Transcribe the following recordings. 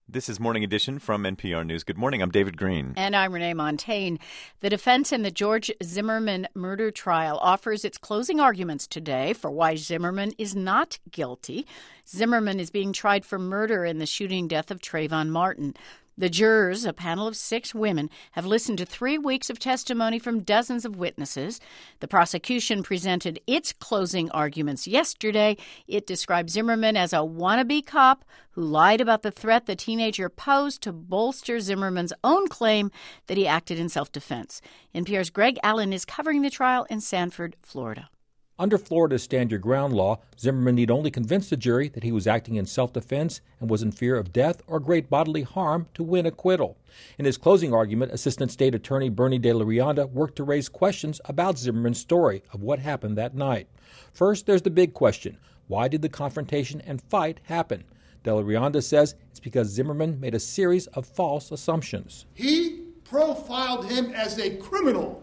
This is Morning Edition from NPR News. Good morning. I'm David Green. And I'm Renee Montaigne. The defense in the George Zimmerman murder trial offers its closing arguments today for why Zimmerman is not guilty. Zimmerman is being tried for murder in the shooting death of Trayvon Martin. The jurors, a panel of 6 women, have listened to 3 weeks of testimony from dozens of witnesses. The prosecution presented its closing arguments yesterday. It described Zimmerman as a wannabe cop who lied about the threat the teenager posed to bolster Zimmerman's own claim that he acted in self-defense. NPR's Greg Allen is covering the trial in Sanford, Florida. Under Florida's Stand Your Ground law, Zimmerman need only convince the jury that he was acting in self-defense and was in fear of death or great bodily harm to win acquittal. In his closing argument, Assistant State Attorney Bernie De La Rianda worked to raise questions about Zimmerman's story of what happened that night. First, there's the big question. Why did the confrontation and fight happen? De La Rianda says it's because Zimmerman made a series of false assumptions. He profiled him as a criminal.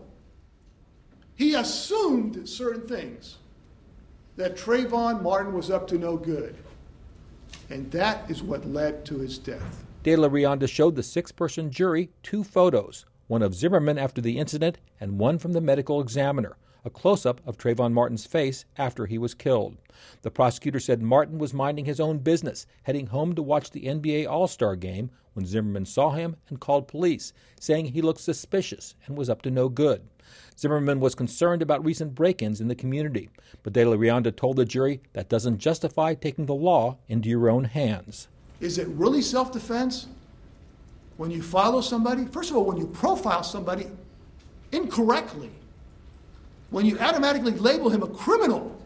He assumed certain things, that Trayvon Martin was up to no good. And that is what led to his death. De La Rianda showed the 6-person jury 2 photos, one of Zimmerman after the incident and one from the medical examiner, a close-up of Trayvon Martin's face after he was killed. The prosecutor said Martin was minding his own business, heading home to watch the NBA All-Star game when Zimmerman saw him and called police, saying he looked suspicious and was up to no good. Zimmerman was concerned about recent break-ins in the community, but De La Rianda told the jury that doesn't justify taking the law into your own hands. Is it really self-defense when you follow somebody? First of all, when you profile somebody incorrectly, when you automatically label him a criminal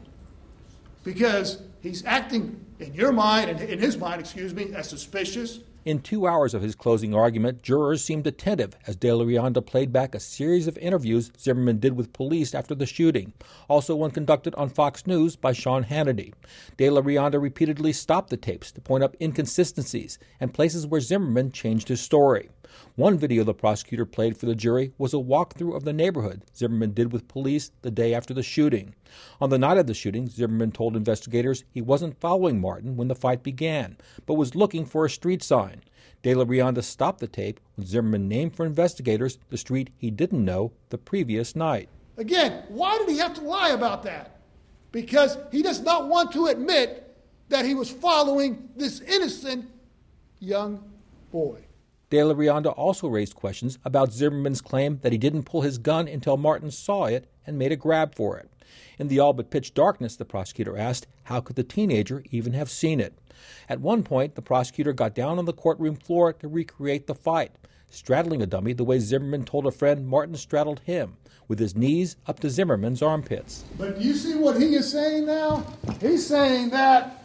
because he's acting in your mind, in his mind, as suspicious. In 2 hours of his closing argument, jurors seemed attentive as De La Rianda played back a series of interviews Zimmerman did with police after the shooting, also one conducted on Fox News by Sean Hannity. De La Rianda repeatedly stopped the tapes to point out inconsistencies and places where Zimmerman changed his story. One video the prosecutor played for the jury was a walkthrough of the neighborhood Zimmerman did with police the day after the shooting. On the night of the shooting, Zimmerman told investigators he wasn't following Martin when the fight began, but was looking for a street sign. De La Rianda stopped the tape when Zimmerman named for investigators the street he didn't know the previous night. Again, why did he have to lie about that? Because he does not want to admit that he was following this innocent young boy. De La Rianda also raised questions about Zimmerman's claim that he didn't pull his gun until Martin saw it and made a grab for it. In the all but pitch darkness, the prosecutor asked, how could the teenager even have seen it? At one point, the prosecutor got down on the courtroom floor to recreate the fight, straddling a dummy the way Zimmerman told a friend Martin straddled him, with his knees up to Zimmerman's armpits. But do you see what he is saying now? He's saying that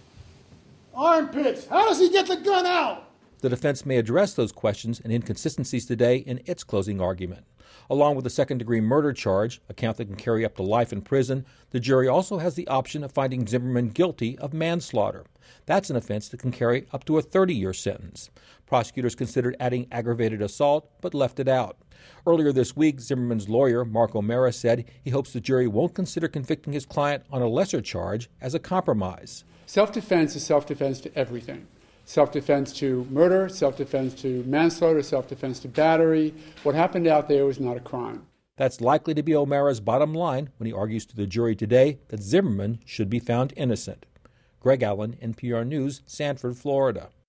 armpits. How does he get the gun out? The defense may address those questions and inconsistencies today in its closing argument. Along with the second-degree murder charge, a count that can carry up to life in prison, the jury also has the option of finding Zimmerman guilty of manslaughter. That's an offense that can carry up to a 30-year sentence. Prosecutors considered adding aggravated assault, but left it out. Earlier this week, Zimmerman's lawyer, Mark O'Mara, said he hopes the jury won't consider convicting his client on a lesser charge as a compromise. Self-defense is self-defense to everything. Self-defense to murder, self-defense to manslaughter, self-defense to battery. What happened out there was not a crime. That's likely to be O'Mara's bottom line when he argues to the jury today that Zimmerman should be found innocent. Greg Allen, NPR News, Sanford, Florida.